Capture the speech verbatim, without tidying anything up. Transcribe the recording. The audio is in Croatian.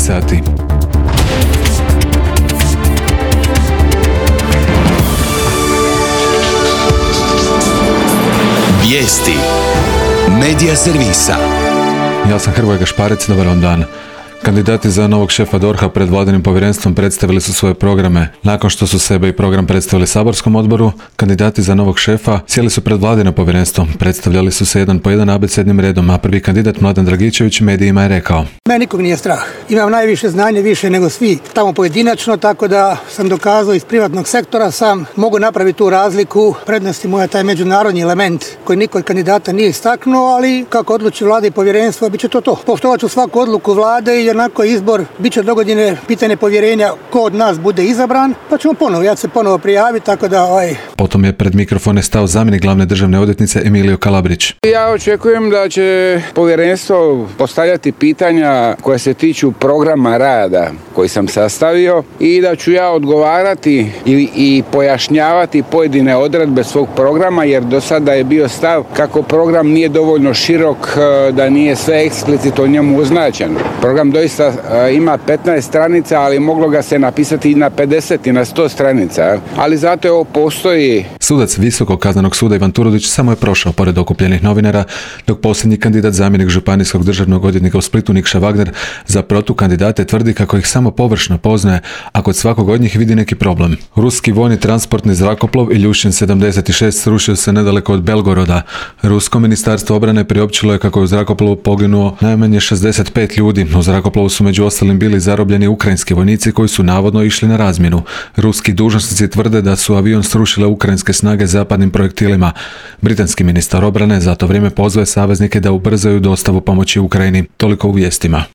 sati. Vijesti Medija servisa. Ja sam Hrvoje Gašparec, dobar vam dan. Kandidati za novog šefa D O R H-a pred vladinim povjerenstvom predstavili su svoje programe. Nakon što su sebe i program predstavili saborskom odboru, kandidati za novog šefa sjeli su pred vladino povjerenstvo. Predstavljali su se jedan po jedan abecednim redom, a prvi kandidat Mladen Dragičević medijima je rekao: Mene nikog nije strah. Imam najviše znanje, više nego svi tamo pojedinačno, tako da sam dokazao iz privatnog sektora sam mogu napraviti tu razliku. Prednosti moja taj međunarodni element koji niko od kandidata nije istaknuo, ali kako odluči vlada i povjerenstvo, bit će to to. Poštovat ću svaku odluku vlade i onako izbor bit će dogodine pitanje povjerenja ko od nas bude izabran, pa ćemo ponovo, ja ću se ponovo prijaviti, tako da ovaj... Potom je pred mikrofone stao zamjenik glavne državne odvjetnice Emilio Kalabrić. Ja očekujem da će povjerenstvo postavljati pitanja koja se tiču programa rada koji sam sastavio i da ću ja odgovarati i, i pojašnjavati pojedine odredbe svog programa, jer do sada je bio stav kako program nije dovoljno širok, da nije sve eksplicitno njemu označeno. Program doista ima petnaest stranica, ali moglo ga se napisati i na pedeset i na sto stranica, ali zato ovo postoji. Sudac Visokog kaznenog suda Ivan Turudić samo je prošao pored okupljenih novinara, dok posljednji kandidat zamjenik županijskog državnog odvjetnika u Splitu Nikša Wagner za protukandidate tvrdi kako ih samo površno poznaje, a kod svakog od njih vidi neki problem. Ruski vojni transportni zrakoplov Iljušin sedamdeset šest srušio se nedaleko od Belgoroda. Rusko ministarstvo obrane priopćilo je kako je u zrakoplovu poginuo najmanje šezdeset pet ljudi. U zrakoplovu su među ostalim bili zarobljeni ukrajinski vojnici koji su navodno išli na razmjenu. Ruski dužnosnici tvrde da su avion srušile ukrajinske snage zapadnim projektilima. Britanski ministar obrane za to vrijeme pozvaje saveznike da ubrzaju dostavu pomoći Ukrajini. Toliko u vijestima.